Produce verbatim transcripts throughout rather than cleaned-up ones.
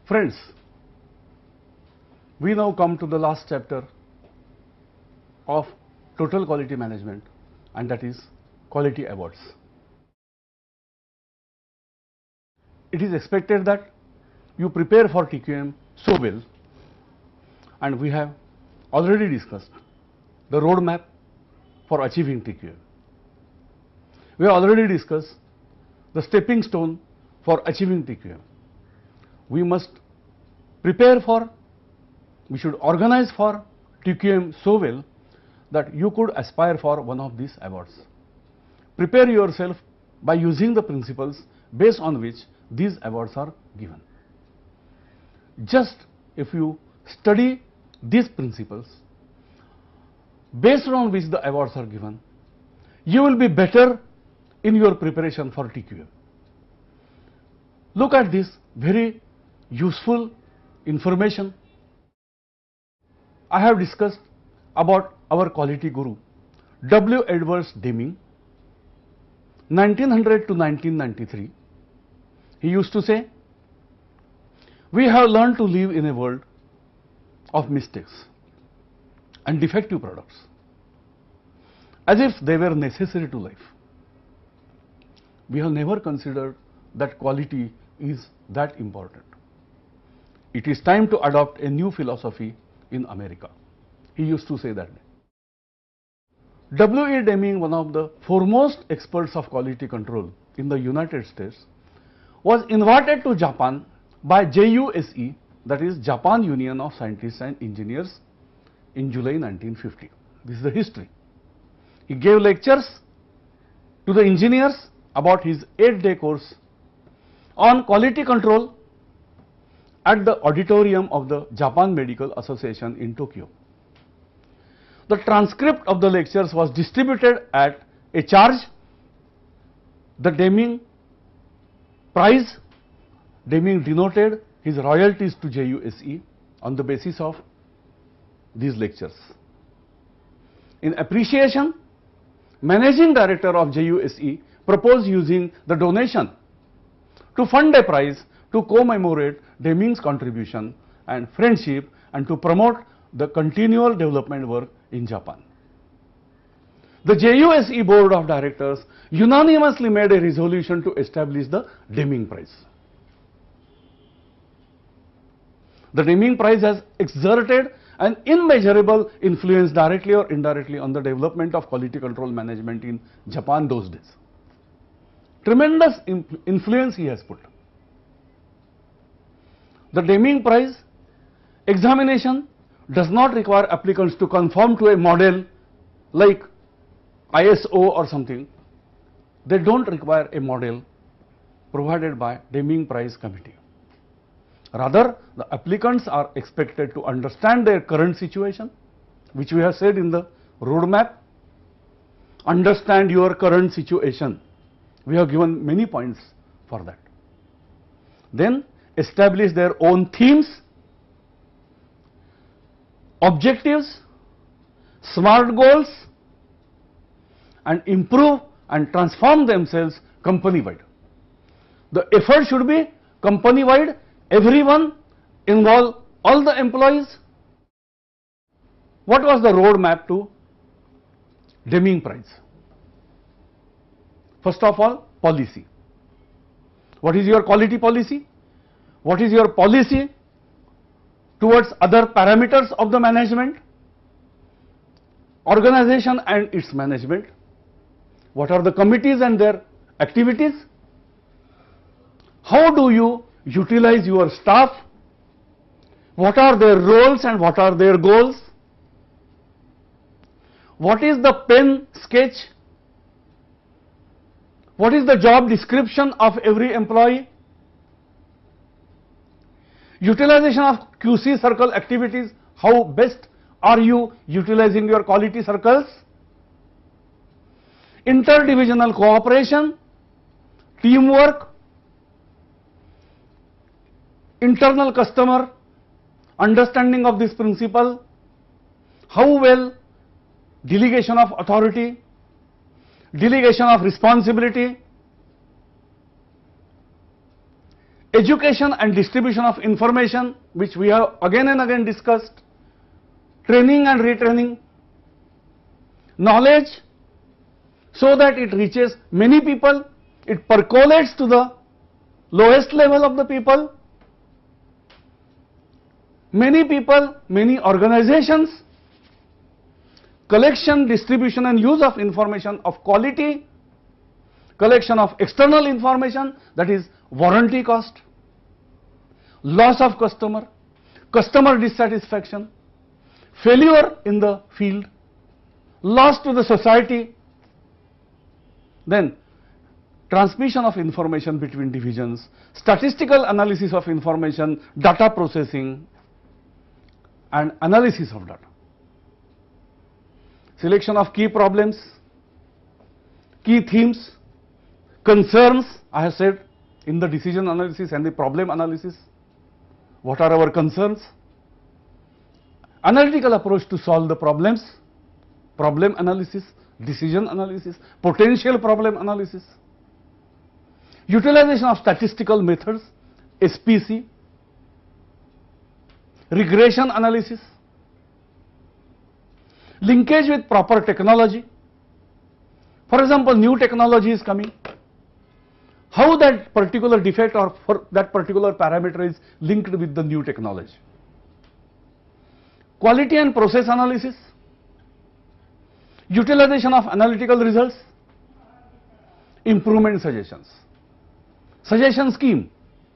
Friends, we now come to the last chapter of total quality management, and that is quality awards. It is expected that you prepare for T Q M so well, and we have already discussed the roadmap for achieving T Q M. We have already discussed the stepping stone for achieving T Q M. We must prepare for, we should organize for T Q M so well that you could aspire for one of these awards. Prepare yourself by using the principles based on which these awards are given. Just if you study these principles based on which the awards are given, you will be better in your preparation for T Q M. Look at this very useful information. I have discussed about our quality guru, W. Edwards Deming, nineteen hundred to nineteen ninety-three. He used to say, we have learned to live in a world of mistakes and defective products as if they were necessary to life. We have never considered that quality is that important. It is time to adopt a new philosophy in America. He used to say that. W. E. Deming, one of the foremost experts of quality control in the United States, was invited to Japan by J U S E, that is Japan Union of Scientists and Engineers, in July nineteen fifty. This is the history. He gave lectures to the engineers about his eight-day course on quality control at the auditorium of the Japan Medical Association in Tokyo. The transcript of the lectures was distributed at a charge. The Deming prize, Deming denoted his royalties to J U S E on the basis of these lectures. In appreciation, Managing Director of J U S E proposed using the donation to fund a prize to commemorate Deming's contribution and friendship and to promote the continual development work in Japan. The J U S E Board of Directors unanimously made a resolution to establish the Deming Prize. The Deming Prize has exerted an immeasurable influence directly or indirectly on the development of quality control management in Japan those days. Tremendous influence he has put. The Deming Prize examination does not require applicants to conform to a model like I S O or something. They don't require a model provided by Deming Prize Committee. Rather, the applicants are expected to understand their current situation, which we have said in the roadmap. Understand your current situation. We have given many points for that. Then establish their own themes, objectives, SMART goals, and improve and transform themselves company-wide. The effort should be company-wide, everyone involve all the employees. What was the roadmap to Deming Prize? First of all, policy. What is your quality policy? What is your policy towards other parameters of the management, organization and its management? What are the committees and their activities? How do you utilize your staff? What are their roles and what are their goals? What is the pen sketch? What is the job description of every employee? Utilization of Q C circle activities. How best are you utilizing your quality circles? Interdivisional cooperation, teamwork, internal customer, understanding of this principle, how well delegation of authority, delegation of responsibility, education and distribution of information, which we have again and again discussed, training and retraining, knowledge so that it reaches many people, it percolates to the lowest level of the people, many people, many organizations, collection, distribution and use of information of quality, collection of external information, that is warranty cost, loss of customer, customer dissatisfaction, failure in the field, loss to the society, then transmission of information between divisions, statistical analysis of information, data processing and analysis of data, selection of key problems, key themes, concerns, I have said in the decision analysis and the problem analysis, what are our concerns, analytical approach to solve the problems, problem analysis, decision analysis, potential problem analysis, utilization of statistical methods, S P C, regression analysis, linkage with proper technology. For example, new technology is coming, how that particular defect or for that particular parameter is linked with the new technology. Quality and process analysis, utilization of analytical results, improvement suggestions, suggestion scheme,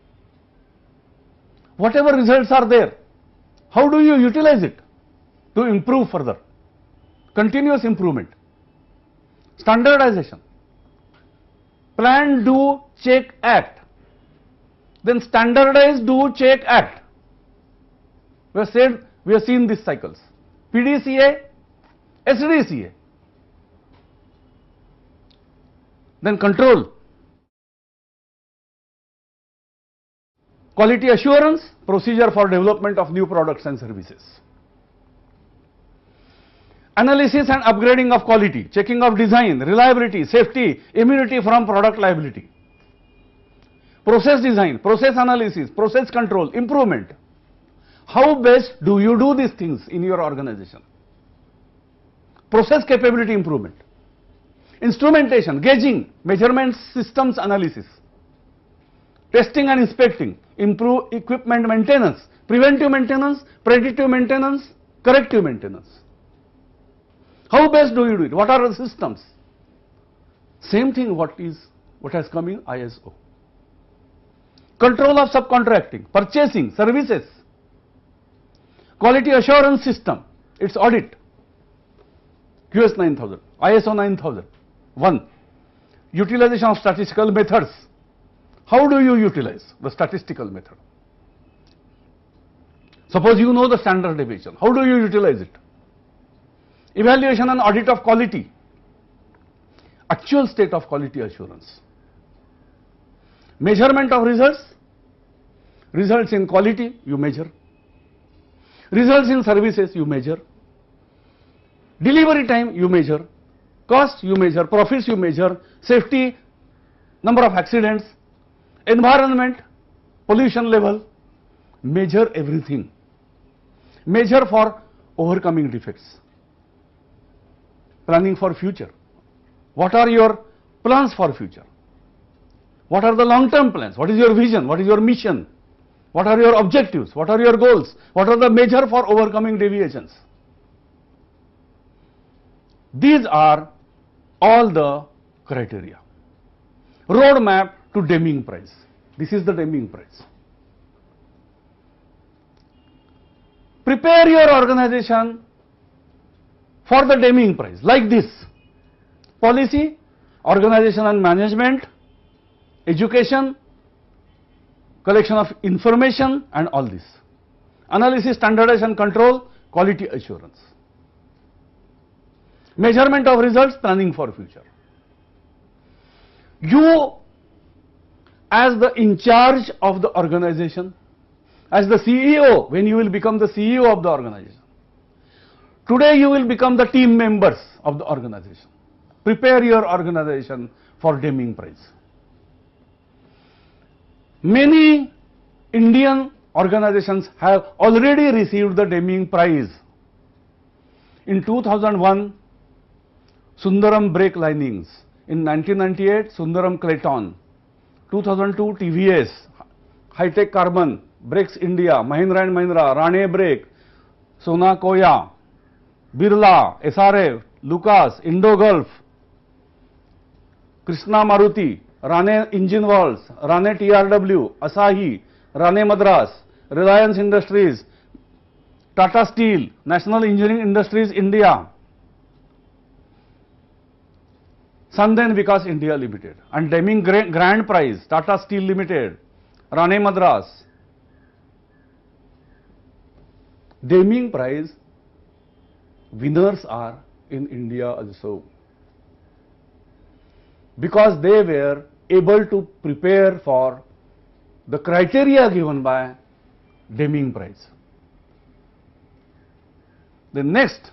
whatever results are there, how do you utilize it to improve further, continuous improvement, standardization, plan, do, check, act, then standardize, do, check, act. We have said, we have seen these cycles, P D C A, S D C A, then control, quality assurance, procedure for development of new products and services, analysis and upgrading of quality, checking of design, reliability, safety, immunity from product liability, process design, process analysis, process control, improvement. How best do you do these things in your organization? Process capability improvement, instrumentation, gauging, measurement systems analysis, testing and inspecting, improve equipment maintenance, preventive maintenance, predictive maintenance, corrective maintenance. How best do you do it? What are the systems? Same thing what is what has come in I S O. Control of subcontracting, purchasing, services, quality assurance system, its audit, Q S nine thousand, I S O nine thousand one, utilization of statistical methods. How do you utilize the statistical method? Suppose you know the standard deviation, how do you utilize it? Evaluation and audit of quality, actual state of quality assurance, measurement of results, results in quality you measure, results in services you measure, delivery time you measure, cost you measure, profits you measure, safety, number of accidents, environment, pollution level, measure everything, measure for overcoming defects, planning for future. What are your plans for future? What are the long term plans? What is your vision? What is your mission? What are your objectives? What are your goals? What are the measure for overcoming deviations? These are all the criteria. Roadmap to Deming Prize. This is the Deming Prize. Prepare your organization for the Deming Prize like this: policy, organization and management, education, collection of information and all this, analysis, standardization, control, quality assurance, measurement of results, planning for future. You as the in charge of the organization, as the C E O, when you will become the C E O of the organization, today you will become the team members of the organization. Prepare your organization for Deming Prize. Many Indian organizations have already received the Deming Prize. In two thousand one, Sundaram Brake Linings. In nineteen ninety-eight, Sundaram Clayton. two thousand two, T V S, High-Tech Carbon, Brakes India, Mahindra and Mahindra, Rane Brake, Sona Koya, Birla, S R F, Lucas, Indo-Gulf, Krishna Maruti, Rane Engine Walls, Rane T R W, Asahi, Rane Madras, Reliance Industries, Tata Steel, National Engineering Industries India, Sanden Vikas India Limited, and Deming Grand Prize, Tata Steel Limited, Rane Madras. Deming Prize winners are in India also, because they were able to prepare for the criteria given by Deming Prize. The next,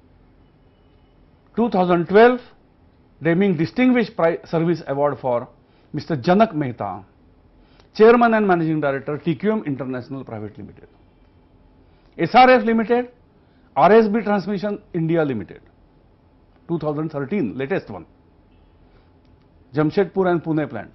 two thousand twelve, Deming Distinguished Prize Service Award for Mister Janak Mehta, Chairman and Managing Director, T Q M International Private Limited. S R F Limited, R S B Transmission India Limited, two thousand thirteen, latest one, Jamshedpur and Pune plant.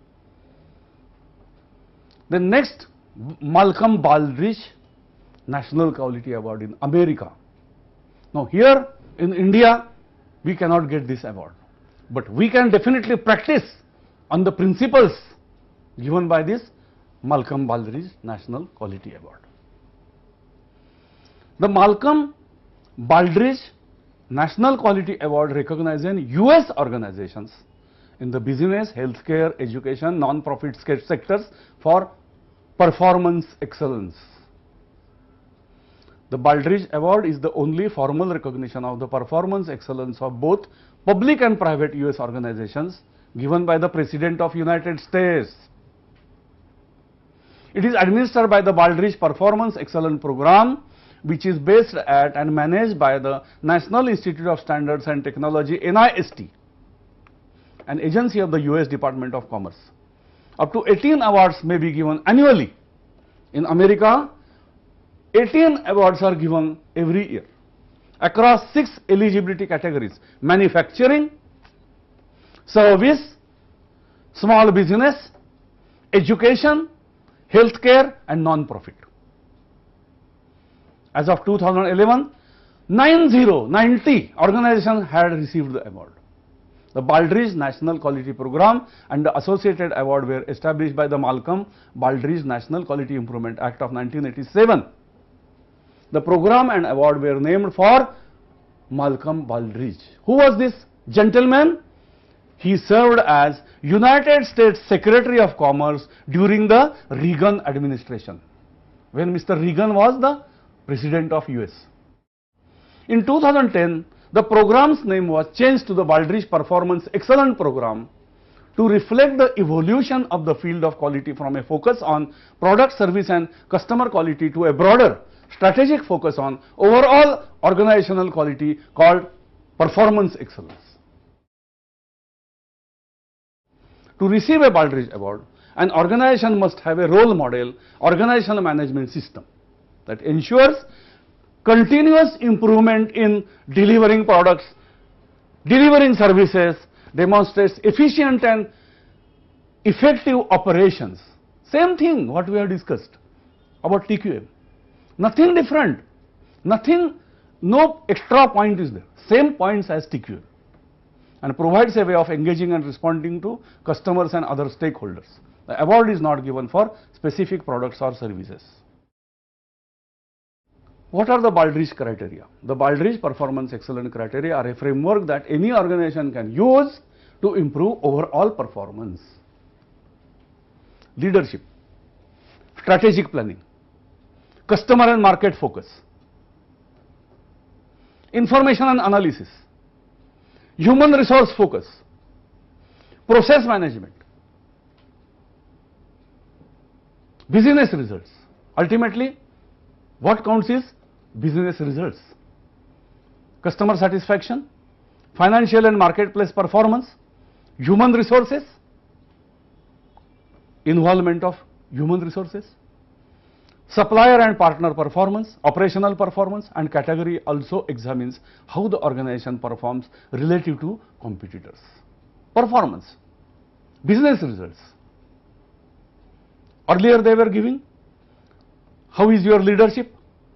The next, Malcolm Baldrige National Quality Award in America. Now here in India, we cannot get this award, but we can definitely practice on the principles given by this Malcolm Baldrige National Quality Award. The Malcolm Baldrige National Quality Award recognizes U S organizations in the business, healthcare, education, non-profit sectors for performance excellence. The Baldrige Award is the only formal recognition of the performance excellence of both public and private U S organizations given by the President of United States. It is administered by the Baldrige Performance Excellence Program, which is based at and managed by the National Institute of Standards and Technology, N I S T, an agency of the U S Department of Commerce. Up to eighteen awards may be given annually. In America, eighteen awards are given every year across six eligibility categories: manufacturing, service, small business, education, healthcare and non-profit. As of two thousand eleven, ninety, ninety organizations had received the award. The Baldrige National Quality Program and the associated award were established by the Malcolm Baldrige National Quality Improvement Act of nineteen eighty-seven. The program and award were named for Malcolm Baldrige. Who was this gentleman? He served as United States Secretary of Commerce during the Reagan administration, when Mister Reagan was the President of U S. In two thousand ten, the program's name was changed to the Baldrige Performance Excellence Program to reflect the evolution of the field of quality from a focus on product, service and customer quality to a broader strategic focus on overall organizational quality called performance excellence. To receive a Baldrige Award, an organization must have a role model organizational management system that ensures continuous improvement in delivering products, delivering services, demonstrates efficient and effective operations. Same thing what we have discussed about T Q M. Nothing different, nothing, no extra point is there, same points as T Q M, and provides a way of engaging and responding to customers and other stakeholders. The award is not given for specific products or services. What are the Baldrige criteria? The Baldrige Performance Excellence criteria are a framework that any organization can use to improve overall performance. Leadership, strategic planning, customer and market focus, information and analysis, human resource focus, process management, business results. Ultimately, what counts is business results, customer satisfaction, financial and marketplace performance, human resources, involvement of human resources, supplier and partner performance, operational performance, and category also examines how the organization performs relative to competitors. Performance, business results. Earlier they were giving how is your leadership,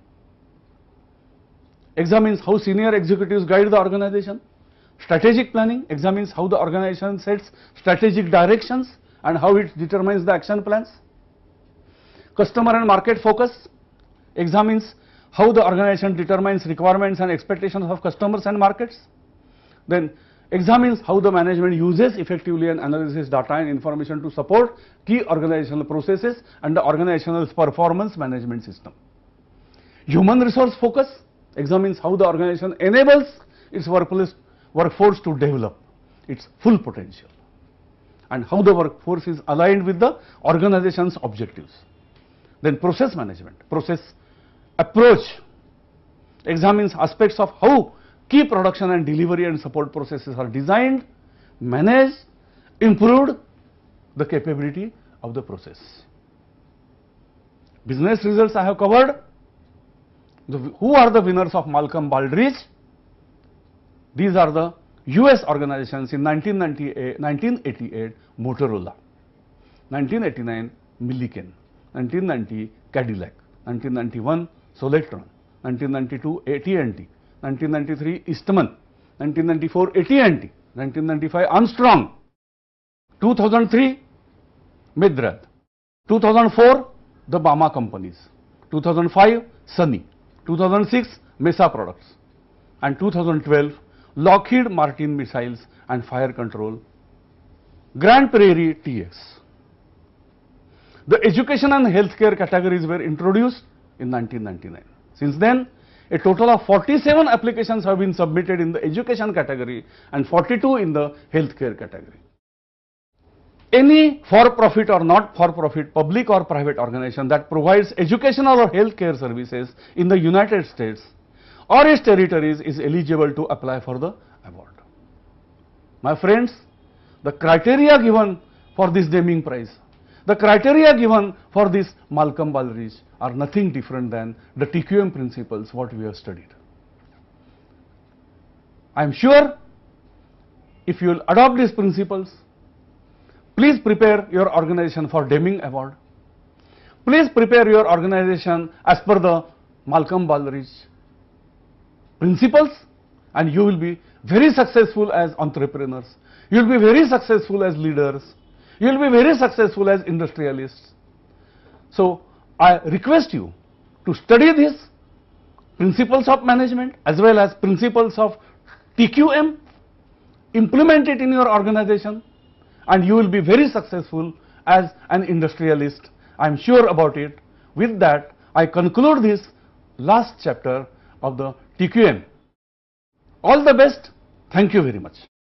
examines how senior executives guide the organization. Strategic planning examines how the organization sets strategic directions and how it determines the action plans. Customer and market focus examines how the organization determines requirements and expectations of customers and markets. Then examines how the management uses effectively and analyzes data and information to support key organizational processes and the organizational performance management system. Human resource focus examines how the organization enables its workplace workforce to develop its full potential and how the workforce is aligned with the organization's objectives. Then process management, process approach examines aspects of how key production and delivery and support processes are designed, managed, improved the capability of the process. Business results I have covered. The, who are the winners of Malcolm Baldrige? These are the U S organizations in nineteen ninety-eight, nineteen eighty-eight Motorola, nineteen eighty-nine Milliken, nineteen ninety Cadillac, nineteen ninety-one Solectron, nineteen ninety-two A T and T, nineteen ninety-three Eastman, nineteen ninety-four A T and T, nineteen ninety-five Armstrong, two thousand three Midrad, two thousand four the Bama companies, two thousand five Sunny, two thousand six Mesa Products, and two thousand twelve Lockheed Martin Missiles and Fire Control, Grand Prairie T X. The education and healthcare categories were introduced in nineteen ninety-nine. Since then, a total of forty-seven applications have been submitted in the education category and forty-two in the healthcare category. Any for-profit or not for-profit, public or private organization that provides educational or healthcare services in the United States or its territories is eligible to apply for the award. My friends, the criteria given for this Deming Prize, the criteria given for this Malcolm Baldrige are nothing different than the T Q M principles what we have studied. I am sure if you will adopt these principles, please prepare your organization for Deming Award. Please prepare your organization as per the Malcolm Baldrige principles, and you will be very successful as entrepreneurs. You will be very successful as leaders. You will be very successful as industrialists. So, I request you to study these principles of management as well as principles of T Q M, implement it in your organization, and you will be very successful as an industrialist. I am sure about it. With that, I conclude this last chapter of the T Q M. All the best. Thank you very much.